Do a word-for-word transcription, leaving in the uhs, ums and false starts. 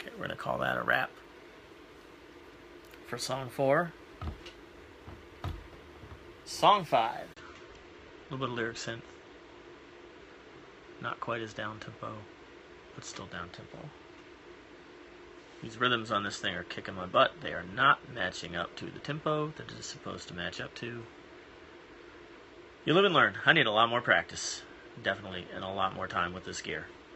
Okay, we're going to call that a wrap. For song four. Song five. A little bit of lyric synth. Not quite as down-tempo, but still down-tempo. These rhythms on this thing are kicking my butt. They are not matching up to the tempo that it is supposed to match up to. You live and learn. I need a lot more practice. Definitely, and a lot more time with this gear.